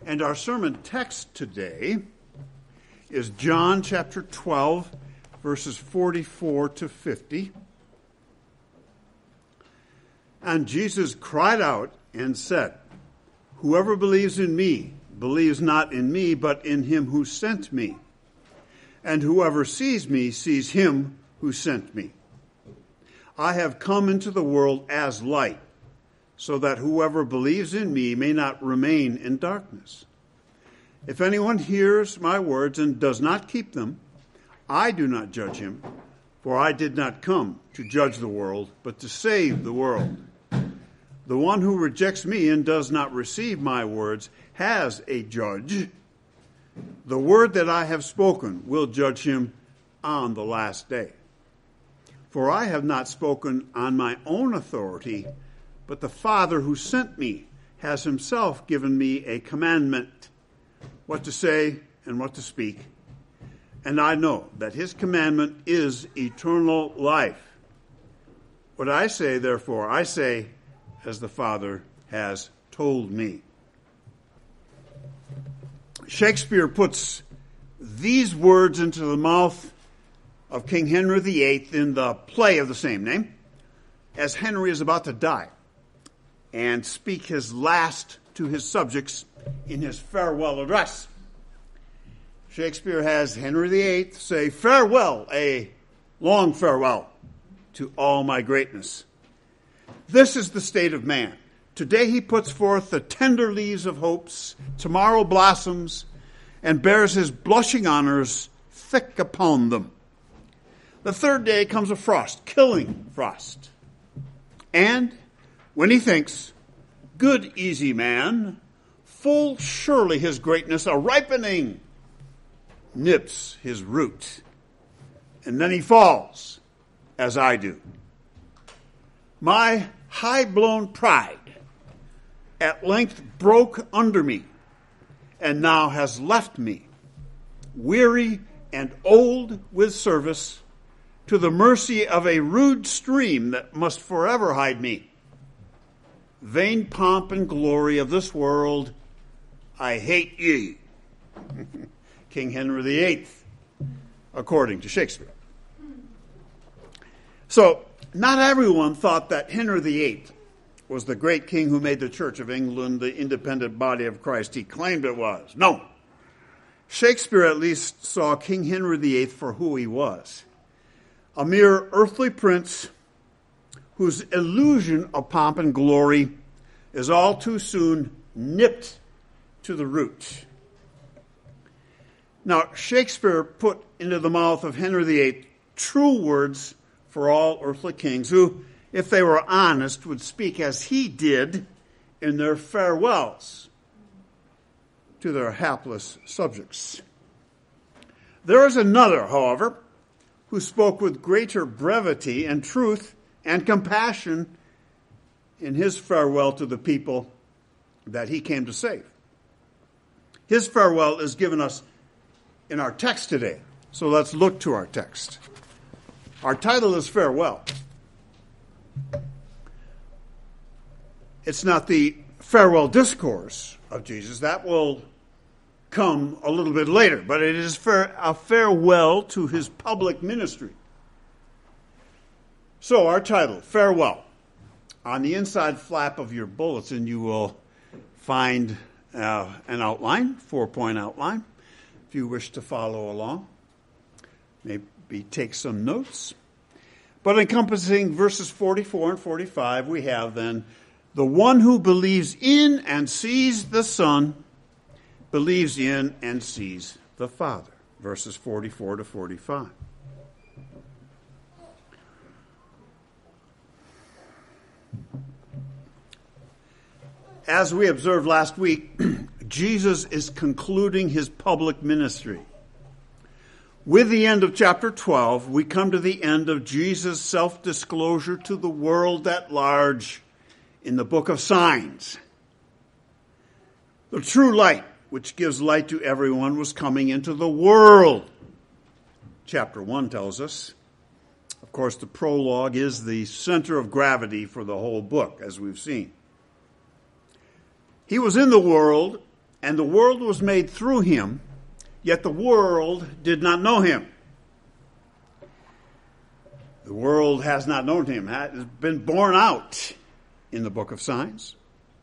And our sermon text today is John chapter 12, verses 44 to 50. And Jesus cried out and said, "Whoever believes in me believes not in me, but in him who sent me. And whoever sees me sees him who sent me. I have come into the world as light, so that whoever believes in me may not remain in darkness. If anyone hears my words and does not keep them, I do not judge him, for I did not come to judge the world, but to save the world. The one who rejects me and does not receive my words has a judge. The word that I have spoken will judge him on the last day. For I have not spoken on my own authority, but the Father who sent me has himself given me a commandment, what to say and what to speak. And I know that his commandment is eternal life. What I say, therefore, I say as the Father has told me." Shakespeare puts these words into the mouth of King Henry VIII in the play of the same name, as Henry is about to die and speak his last to his subjects in his farewell address. Shakespeare has Henry VIII say, "Farewell, a long farewell to all my greatness. This is the state of man. Today he puts forth the tender leaves of hopes, tomorrow blossoms, and bears his blushing honors thick upon them. The third day comes a frost, killing frost. And when he thinks, good easy man, full surely his greatness a ripening, nips his root, and then he falls, as I do. My high-blown pride at length broke under me, and now has left me, weary and old with service, to the mercy of a rude stream that must forever hide me. Vain pomp and glory of this world, I hate ye." King Henry VIII, according to Shakespeare. So, not everyone thought that Henry VIII was the great king who made the Church of England the independent body of Christ he claimed it was. No. Shakespeare at least saw King Henry VIII for who he was. A mere earthly prince whose illusion of pomp and glory is all too soon nipped to the root. Now, Shakespeare put into the mouth of Henry VIII true words for all earthly kings who, if they were honest, would speak as he did in their farewells to their hapless subjects. There is another, however, who spoke with greater brevity and truth and compassion in his farewell to the people that he came to save. His farewell is given us in our text today. So let's look to our text. Our title is Farewell. It's not the farewell discourse of Jesus. That will come a little bit later, but it is a farewell to his public ministry. So our title, Farewell. On the inside flap of your bulletin, you will find an outline, 4-point outline, if you wish to follow along. Maybe take some notes. But encompassing verses 44 and 45, we have then, the one who believes in and sees the Son believes in and sees the Father. Verses 44 to 45. As we observed last week, Jesus is concluding his public ministry. With the end of chapter 12, we come to the end of Jesus' self-disclosure to the world at large in the book of signs. The true light, which gives light to everyone, was coming into the world. Chapter 1 tells us. Of course, the prologue is the center of gravity for the whole book, as we've seen. He was in the world, and the world was made through him, yet the world did not know him. The world has not known him, has been borne out in the book of signs.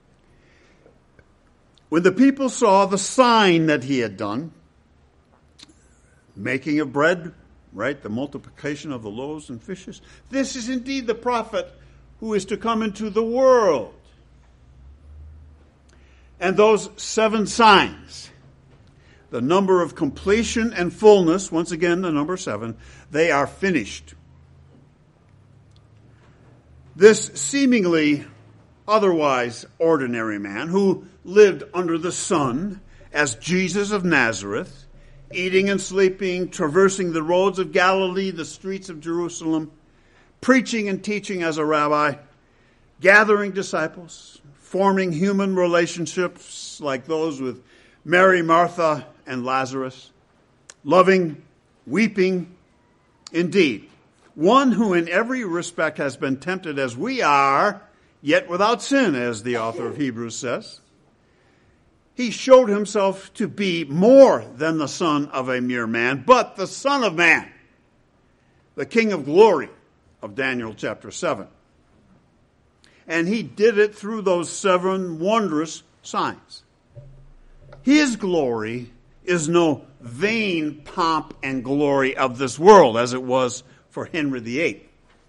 When the people saw the sign that he had done, making of bread, right, the multiplication of the loaves and fishes, this is indeed the prophet who is to come into the world. And those 7 signs, the number of completion and fullness, once again the number 7, they are finished. This seemingly otherwise ordinary man who lived under the sun as Jesus of Nazareth, eating and sleeping, traversing the roads of Galilee, the streets of Jerusalem, preaching and teaching as a rabbi, gathering disciples, forming human relationships like those with Mary, Martha, and Lazarus, loving, weeping, indeed, one who in every respect has been tempted as we are, yet without sin, as the author of Hebrews says. He showed himself to be more than the son of a mere man, but the Son of Man, the King of glory of Daniel chapter 7. And he did it through those 7 wondrous signs. His glory is no vain pomp and glory of this world, as it was for Henry VIII.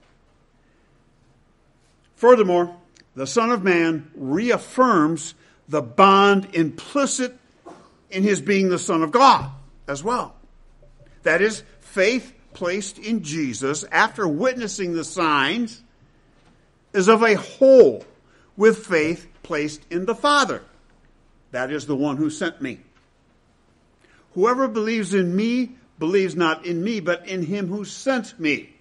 Furthermore, the Son of Man reaffirms the bond implicit in his being the Son of God as well. That is, faith placed in Jesus after witnessing the signs is of a whole with faith placed in the Father. That is the one who sent me. Whoever believes in me believes not in me, but in him who sent me.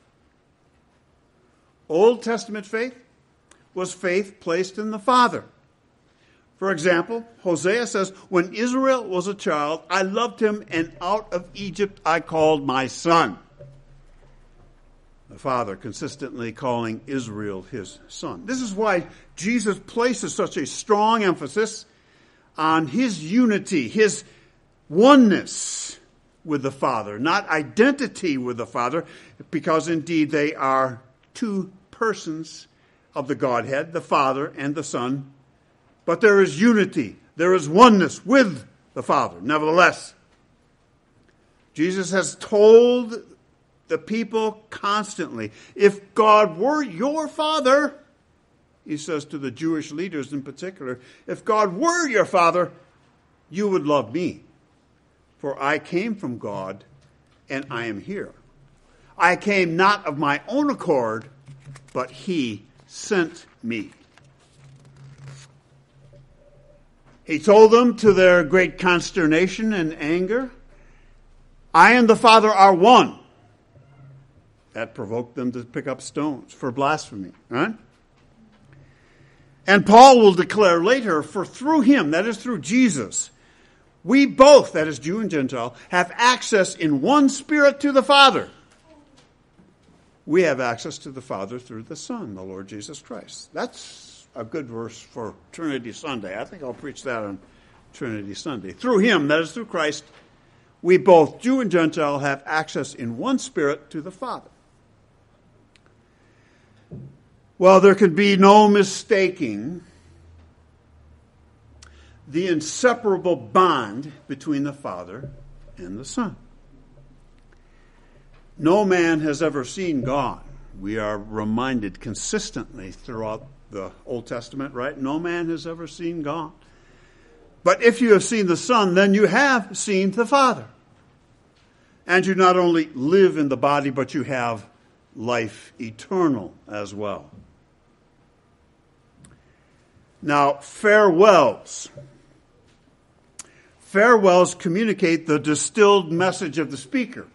Old Testament faith was faith placed in the Father. For example, Hosea says, when Israel was a child, I loved him, and out of Egypt I called my son. The Father consistently calling Israel his son. This is why Jesus places such a strong emphasis on his unity, his oneness with the Father, not identity with the Father, because indeed they are 2 persons of the Godhead, the Father and the Son. But there is unity, there is oneness with the Father. Nevertheless, Jesus has told the people constantly, if God were your Father, he says to the Jewish leaders in particular, if God were your Father, you would love me. For I came from God, and I am here. I came not of my own accord, but he sent me. He told them, to their great consternation and anger, I and the Father are one. That provoked them to pick up stones for blasphemy. Right? And Paul will declare later, for through him, that is through Jesus, we both, that is Jew and Gentile, have access in one Spirit to the Father. We have access to the Father through the Son, the Lord Jesus Christ. That's a good verse for Trinity Sunday. I think I'll preach that on Trinity Sunday. Through him, that is through Christ, we both, Jew and Gentile, have access in one Spirit to the Father. Well, there can be no mistaking the inseparable bond between the Father and the Son. No man has ever seen God. We are reminded consistently throughout the Old Testament, right? No man has ever seen God. But if you have seen the Son, then you have seen the Father. And you not only live in the body, but you have life eternal as well. Now, farewells. Farewells communicate the distilled message of the speaker.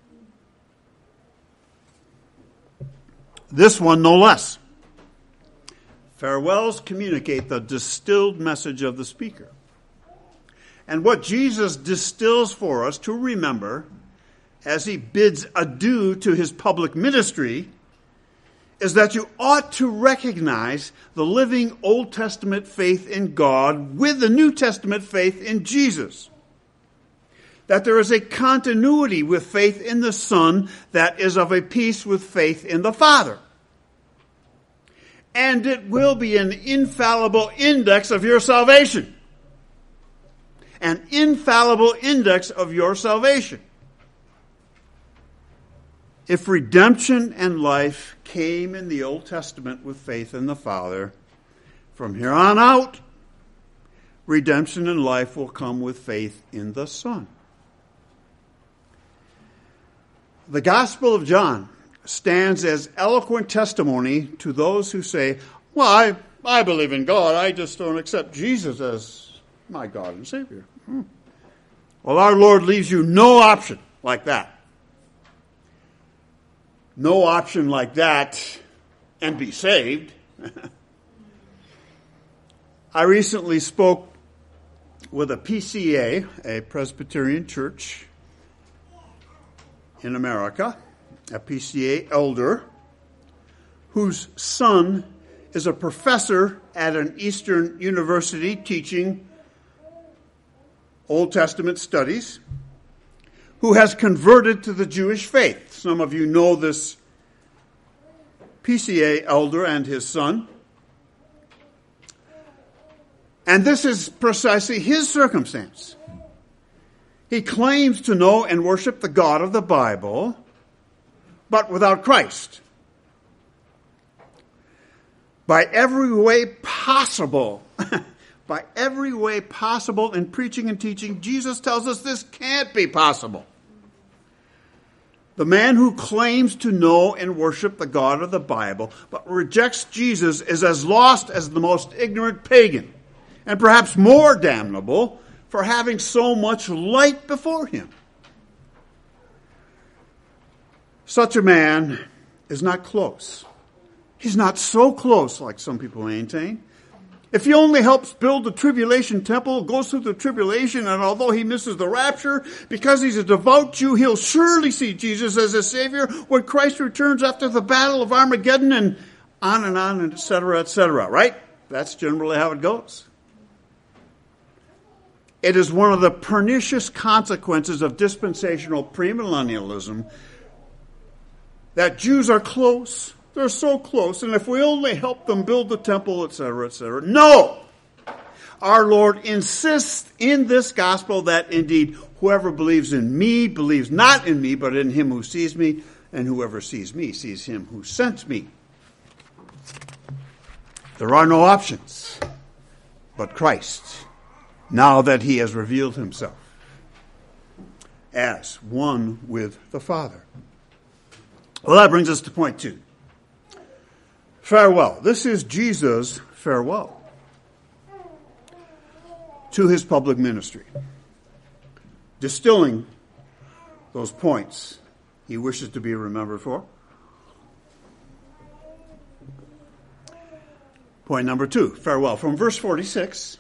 This one no less. Farewells communicate the distilled message of the speaker. And what Jesus distills for us to remember as he bids adieu to his public ministry is that you ought to recognize the living Old Testament faith in God with the New Testament faith in Jesus. That there is a continuity with faith in the Son that is of a piece with faith in the Father. And it will be an infallible index of your salvation. An infallible index of your salvation. If redemption and life came in the Old Testament with faith in the Father, from here on out, redemption and life will come with faith in the Son. The Gospel of John stands as eloquent testimony to those who say, well, I believe in God, I just don't accept Jesus as my God and Savior. Well, our Lord leaves you no option like that. No option like that and be saved. I recently spoke with a PCA, a Presbyterian church in America, a PCA elder, whose son is a professor at an Eastern university teaching Old Testament studies, who has converted to the Jewish faith. Some of you know this PCA elder and his son. And this is precisely his circumstance. He claims to know and worship the God of the Bible, but without Christ. By every way possible, in preaching and teaching, Jesus tells us this can't be possible. The man who claims to know and worship the God of the Bible, but rejects Jesus, is as lost as the most ignorant pagan, and perhaps more damnable for having so much light before him. Such a man is not close. He's not so close like some people maintain. If he only helps build the tribulation temple, goes through the tribulation, and although he misses the rapture, because he's a devout Jew, he'll surely see Jesus as a Savior when Christ returns after the battle of Armageddon, and on, and et cetera, right? That's generally how it goes. It is one of the pernicious consequences of dispensational premillennialism that Jews are close. They're so close, and if we only help them build the temple, et cetera, et cetera. No! Our Lord insists in this gospel that indeed whoever believes in me believes not in me, but in him who sees me, and whoever sees me sees him who sent me. There are no options but Christ, now that he has revealed himself as one with the Father. Well, that brings us to point 2. Farewell. This is Jesus' farewell to his public ministry, distilling those points he wishes to be remembered for. Point number 2, farewell. From verse 46,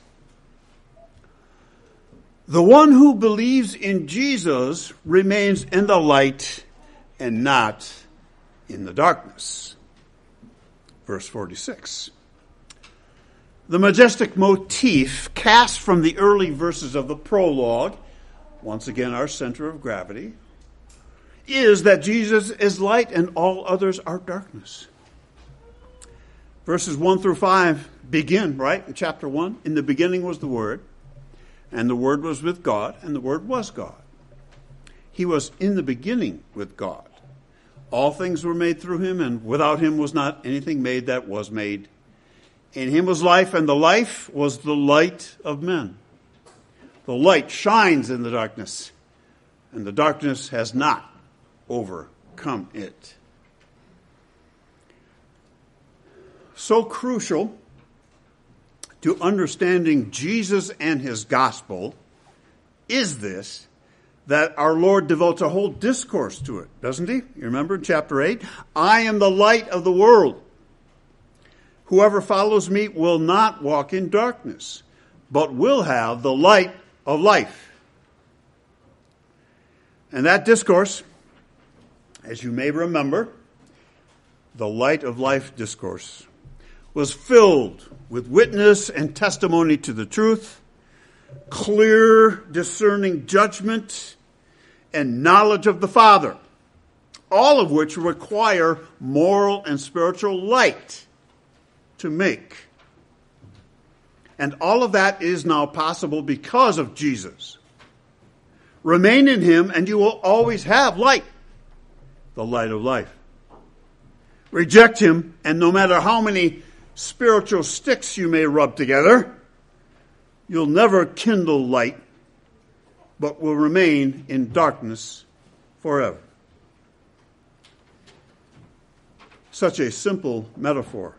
the one who believes in Jesus remains in the light and not in the darkness. Verse 46. The majestic motif cast from the early verses of the prologue, once again our center of gravity, is that Jesus is light and all others are darkness. Verses 1 through 5 begin, right, in chapter 1. In the beginning was the Word, and the Word was with God, and the Word was God. He was in the beginning with God. All things were made through him, and without him was not anything made that was made. In him was life, and the life was the light of men. The light shines in the darkness, and the darkness has not overcome it. So crucial to understanding Jesus and his gospel is this, that our Lord devotes a whole discourse to it, doesn't he? You remember in chapter 8? I am the light of the world. Whoever follows me will not walk in darkness, but will have the light of life. And that discourse, as you may remember, the Light of Life discourse, was filled with witness and testimony to the truth, clear, discerning judgment, and knowledge of the Father, all of which require moral and spiritual light to make. And all of that is now possible because of Jesus. Remain in him and you will always have light, the light of life. Reject him, and no matter how many spiritual sticks you may rub together, you'll never kindle light, but will remain in darkness forever. Such a simple metaphor.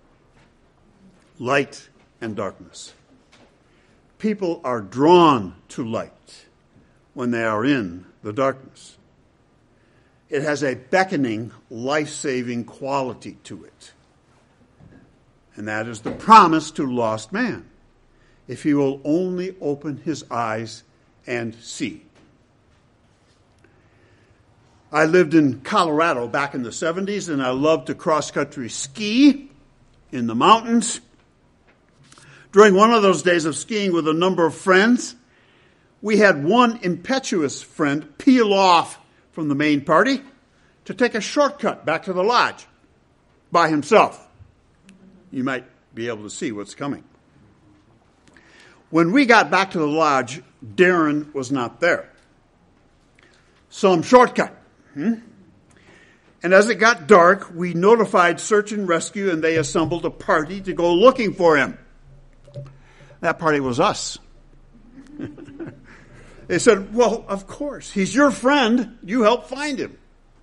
Light and darkness. People are drawn to light when they are in the darkness. It has a beckoning, life-saving quality to it. And that is the promise to lost man, if he will only open his eyes and see. I lived in Colorado back in the 70s, and I loved to cross-country ski in the mountains. During one of those days of skiing with a number of friends, we had one impetuous friend peel off from the main party to take a shortcut back to the lodge by himself. You might be able to see what's coming. When we got back to the lodge, Darren was not there. Some shortcut. And as it got dark, we notified search and rescue, and they assembled a party to go looking for him. That party was us. They said, well, of course, he's your friend. You helped find him.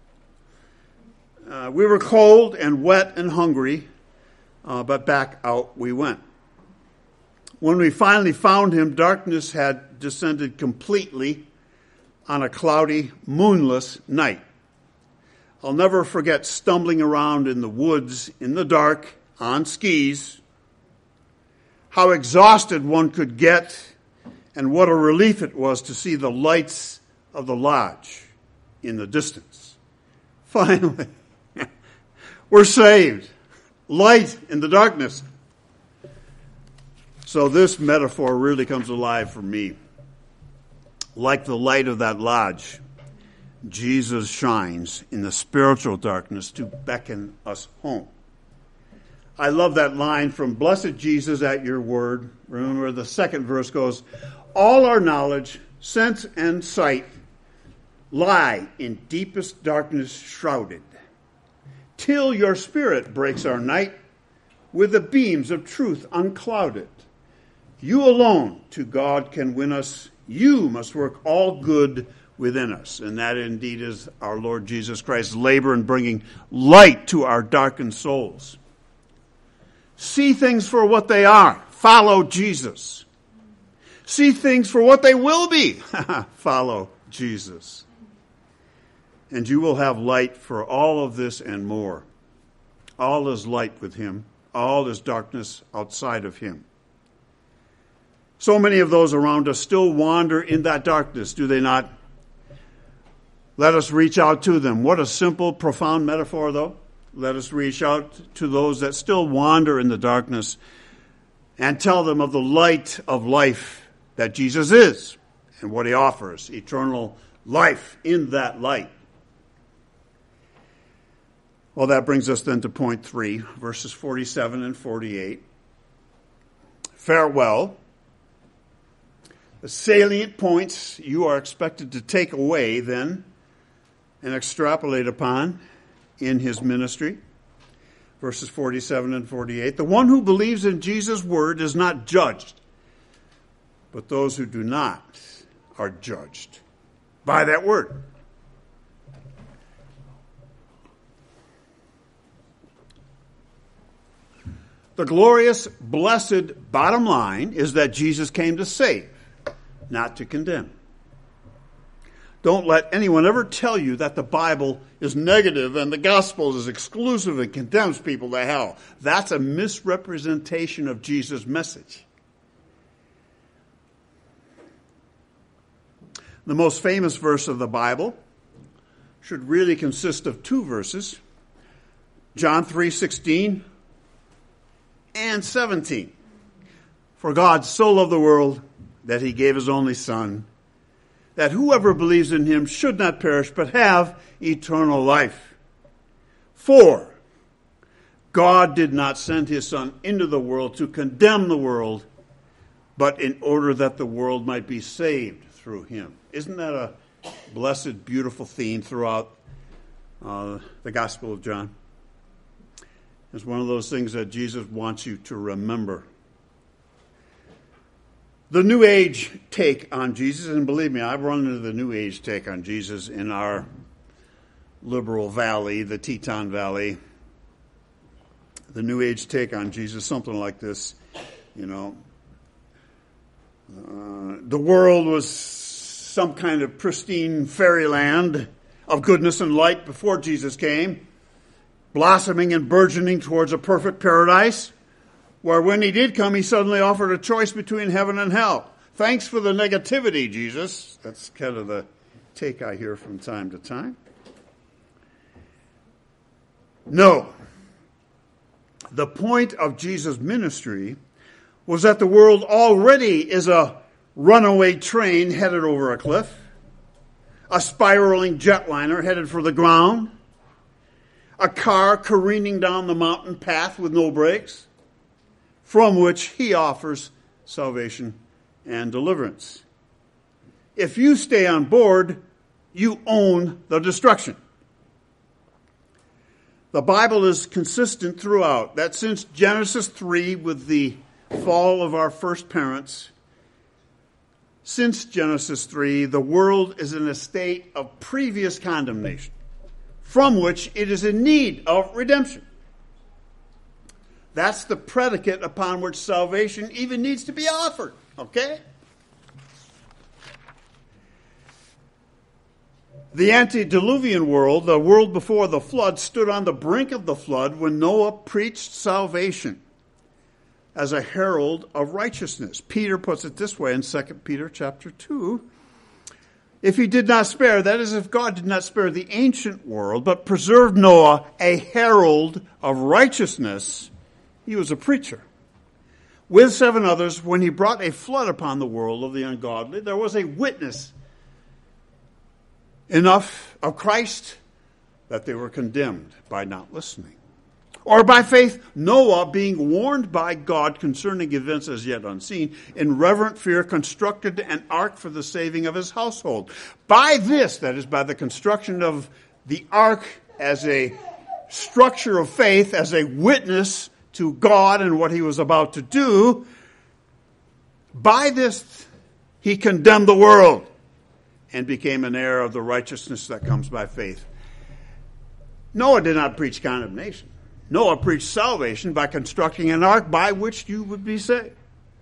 We were cold and wet and hungry, but back out we went. When we finally found him, darkness had descended completely on a cloudy, moonless night. I'll never forget stumbling around in the woods in the dark on skis, how exhausted one could get, and what a relief it was to see the lights of the lodge in the distance. Finally, we're saved. Light in the darkness. So this metaphor really comes alive for me. Like the light of that lodge, Jesus shines in the spiritual darkness to beckon us home. I love that line from Blessed Jesus at your word. Remember the second verse goes, all our knowledge, sense, and sight lie in deepest darkness shrouded, till your spirit breaks our night with the beams of truth unclouded. You alone to God can win us. You must work all good within us. And that indeed is our Lord Jesus Christ's labor in bringing light to our darkened souls. See things for what they are. Follow Jesus. See things for what they will be. Follow Jesus. And you will have light for all of this and more. All is light with him. All is darkness outside of him. So many of those around us still wander in that darkness, do they not? Let us reach out to them. What a simple, profound metaphor, though. Let us reach out to those that still wander in the darkness and tell them of the light of life that Jesus is and what he offers, eternal life in that light. Well, that brings us then to point 3, verses 47 and 48. Farewell. The salient points you are expected to take away then and extrapolate upon in his ministry. Verses 47 and 48. The one who believes in Jesus' word is not judged, but those who do not are judged by that word. The glorious, blessed bottom line is that Jesus came to save, not to condemn. Don't let anyone ever tell you that the Bible is negative and the gospel is exclusive and condemns people to hell. That's a misrepresentation of Jesus' message. The most famous verse of the Bible should really consist of 2 verses. John 3:16 and 17. For God so loved the world that he gave his only Son, that whoever believes in him should not perish but have eternal life. For God did not send his Son into the world to condemn the world, but in order that the world might be saved through him. Isn't that a blessed, beautiful theme throughout the Gospel of John? It's one of those things that Jesus wants you to remember. The New Age take on Jesus, and believe me, I've run into the New Age take on Jesus in our liberal valley, the Teton Valley. The New Age take on Jesus, something like this, the world was some kind of pristine fairyland of goodness and light before Jesus came, blossoming and burgeoning towards a perfect paradise, where when he did come, he suddenly offered a choice between heaven and hell. Thanks for the negativity, Jesus. That's kind of the take I hear from time to time. No. The point of Jesus' ministry was that the world already is a runaway train headed over a cliff, a spiraling jetliner headed for the ground, a car careening down the mountain path with no brakes, from which he offers salvation and deliverance. If you stay on board, you own the destruction. The Bible is consistent throughout that since Genesis 3, with the fall of our first parents, since Genesis 3, the world is in a state of previous condemnation, from which it is in need of redemption. That's the predicate upon which salvation even needs to be offered, okay? The antediluvian world, the world before the flood, stood on the brink of the flood when Noah preached salvation as a herald of righteousness. Peter puts it this way in 2 Peter chapter 2. If he did not spare, that is, if God did not spare the ancient world, but preserved Noah, a herald of righteousness, he was a preacher. With 7 others, when he brought a flood upon the world of the ungodly, there was a witness enough of Christ that they were condemned by not listening. Or by faith, Noah, being warned by God concerning events as yet unseen, in reverent fear constructed an ark for the saving of his household. By this, that is, by the construction of the ark as a structure of faith, as a witness to God and what he was about to do, by this he condemned the world and became an heir of the righteousness that comes by faith. Noah did not preach condemnation. Noah preached salvation by constructing an ark by which you would be saved.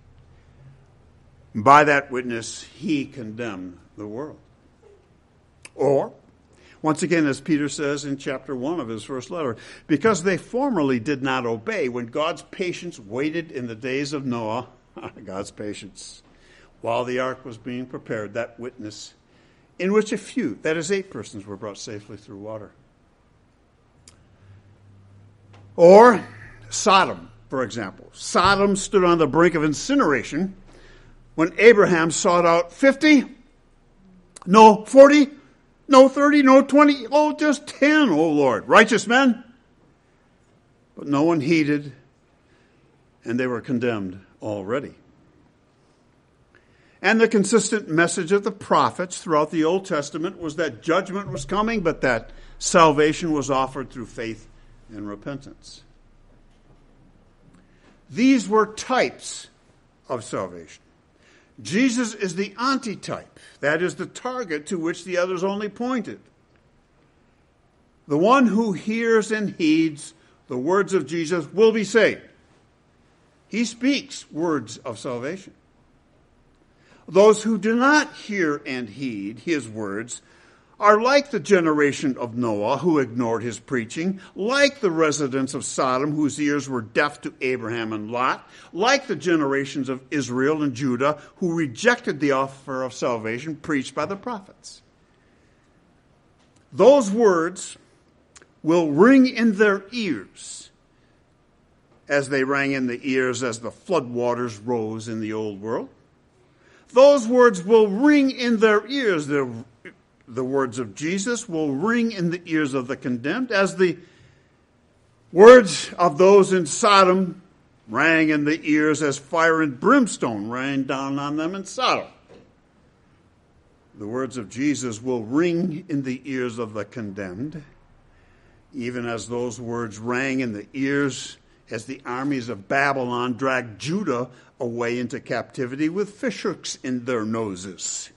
By that witness, he condemned the world. Or, once again, as Peter says in chapter 1 of his first letter, because they formerly did not obey when God's patience waited in the days of Noah, God's patience, while the ark was being prepared, that witness, in which a few, that is 8 persons, were brought safely through water. Or Sodom, for example. Sodom stood on the brink of incineration when Abraham sought out 50, no 40, no 30, no 20, just 10, Lord, righteous men. But no one heeded, and they were condemned already. And the consistent message of the prophets throughout the Old Testament was that judgment was coming, but that salvation was offered through faith and repentance. These were types of salvation. Jesus is the antitype, that is the target to which the others only pointed. The one who hears and heeds the words of Jesus will be saved. He speaks words of salvation. Those who do not hear and heed his words are like the generation of Noah who ignored his preaching, like the residents of Sodom whose ears were deaf to Abraham and Lot, like the generations of Israel and Judah who rejected the offer of salvation preached by the prophets. Those words will ring in their ears as they rang in the ears as the floodwaters rose in the old world. Those words will ring in their ears. The words of Jesus will ring in the ears of the condemned as the words of those in Sodom rang in the ears as fire and brimstone rained down on them in Sodom. The words of Jesus will ring in the ears of the condemned, even as those words rang in the ears as the armies of Babylon dragged Judah away into captivity with fishhooks in their noses.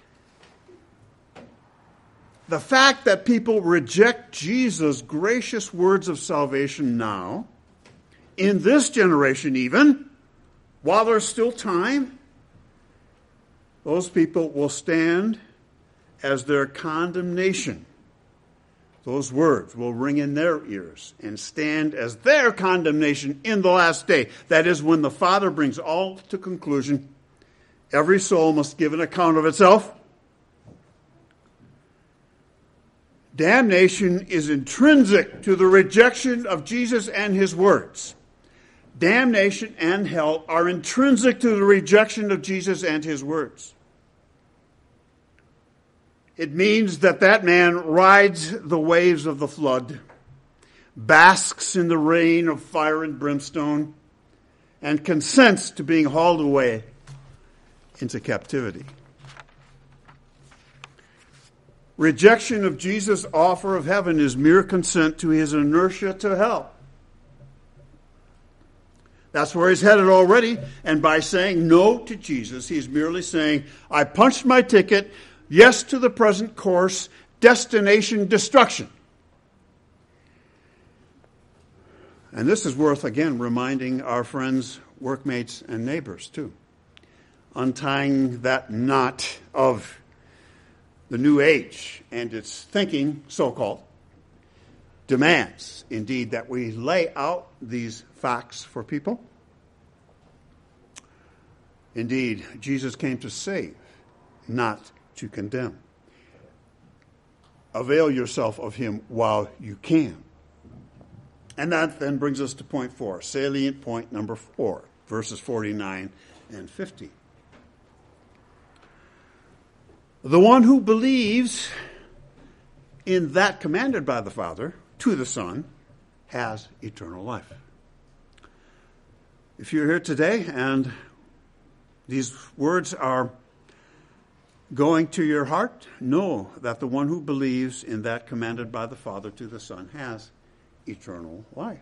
The fact that people reject Jesus' gracious words of salvation now, in this generation even, while there's still time, those people will stand as their condemnation. Those words will ring in their ears and stand as their condemnation in the last day. That is, when the Father brings all to conclusion, every soul must give an account of itself. Damnation is intrinsic to the rejection of Jesus and his words. Damnation and hell are intrinsic to the rejection of Jesus and his words. It means that that man rides the waves of the flood, basks in the rain of fire and brimstone, and consents to being hauled away into captivity. Rejection of Jesus' offer of heaven is mere consent to his inertia to hell. That's where he's headed already, and by saying no to Jesus, he's merely saying, I punched my ticket, yes to the present course, destination destruction. And this is worth, again, reminding our friends, workmates, and neighbors, too. Untying that knot of the New Age and its thinking, so-called, demands, indeed, that we lay out these facts for people. Indeed, Jesus came to save, not to condemn. Avail yourself of him while you can. And that then brings us to point 4, salient point number 4, verses 49 and 50. The one who believes in that commanded by the Father to the Son has eternal life. If you're here today and these words are going to your heart, know that the one who believes in that commanded by the Father to the Son has eternal life.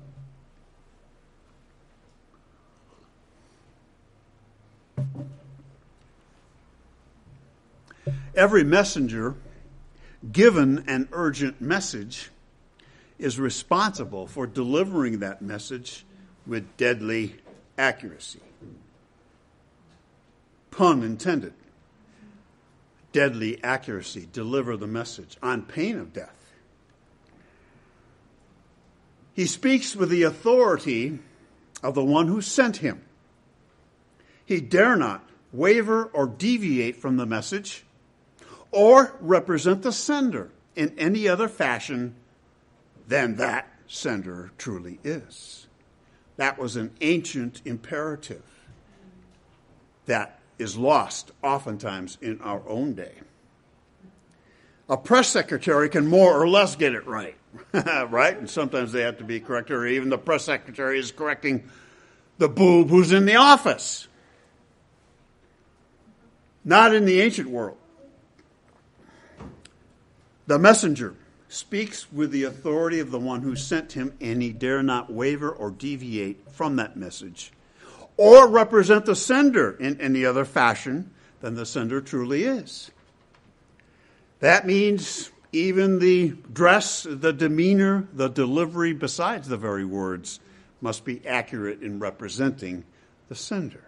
Every messenger given an urgent message is responsible for delivering that message with deadly accuracy. Pun intended. Deadly accuracy. Deliver the message on pain of death. He speaks with the authority of the one who sent him. He dare not waver or deviate from the message or represent the sender in any other fashion than that sender truly is. That was an ancient imperative that is lost oftentimes in our own day. A press secretary can more or less get it right, right? And sometimes they have to be corrected, or even the press secretary is correcting the boob who's in the office. Not in the ancient world. The messenger speaks with the authority of the one who sent him, and he dare not waver or deviate from that message, or represent the sender in any other fashion than the sender truly is. That means even the dress, the demeanor, the delivery, besides the very words, must be accurate in representing the sender.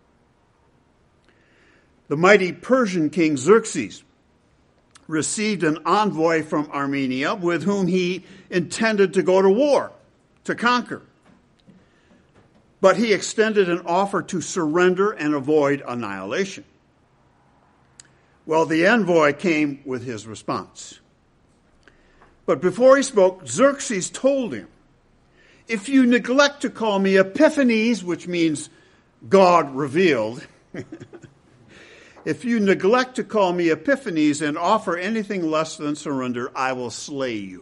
The mighty Persian king Xerxes received an envoy from Armenia with whom he intended to go to war, to conquer. But he extended an offer to surrender and avoid annihilation. Well, the envoy came with his response. But before he spoke, Xerxes told him, if you neglect to call me Epiphanes, which means God revealed, if you neglect to call me Epiphanes and offer anything less than surrender, I will slay you.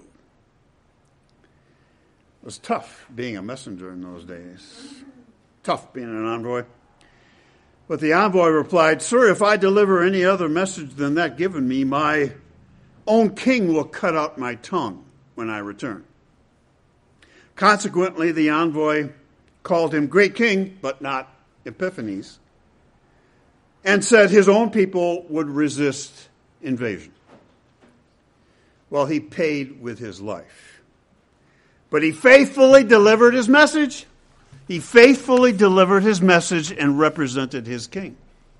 It was tough being a messenger in those days. Tough being an envoy. But the envoy replied, Sir, if I deliver any other message than that given me, my own king will cut out my tongue when I return. Consequently, the envoy called him great king, but not Epiphanes, and said his own people would resist invasion. Well, he paid with his life. But he faithfully delivered his message. He faithfully delivered his message and represented his king.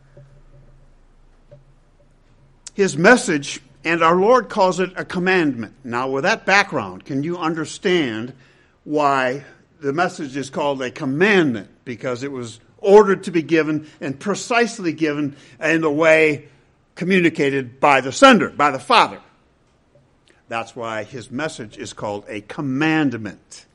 His message, and our Lord calls it a commandment. Now, with that background, can you understand why the message is called a commandment? Because it was ordered to be given and precisely given in the way communicated by the sender, by the Father. That's why his message is called a commandment.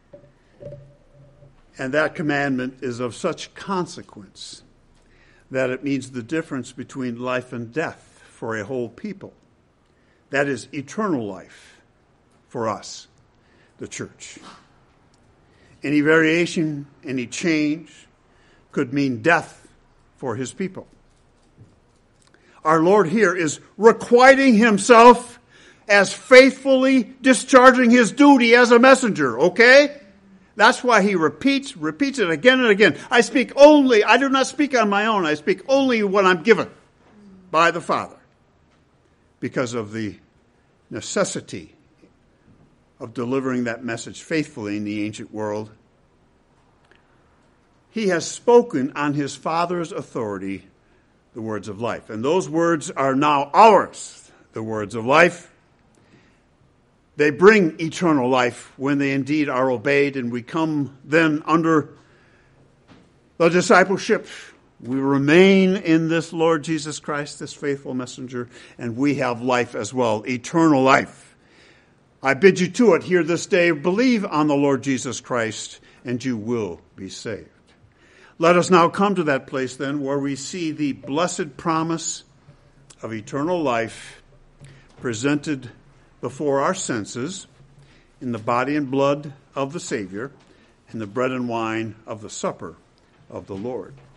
And that commandment is of such consequence that it means the difference between life and death for a whole people. That is eternal life for us, the church. Any variation, any change could mean death for his people. Our Lord here is requiting himself as faithfully discharging his duty as a messenger, okay? That's why he repeats it again and again. I do not speak on my own. I speak only what I'm given by the Father because of the necessity of delivering that message faithfully in the ancient world. He has spoken on his Father's authority the words of life. And those words are now ours, the words of life. They bring eternal life when they indeed are obeyed, and we come then under the discipleship. We remain in this Lord Jesus Christ, this faithful messenger, and we have life as well, eternal life. I bid you to it here this day. Believe on the Lord Jesus Christ, and you will be saved. Let us now come to that place then where we see the blessed promise of eternal life presented before our senses in the body and blood of the Savior and the bread and wine of the supper of the Lord.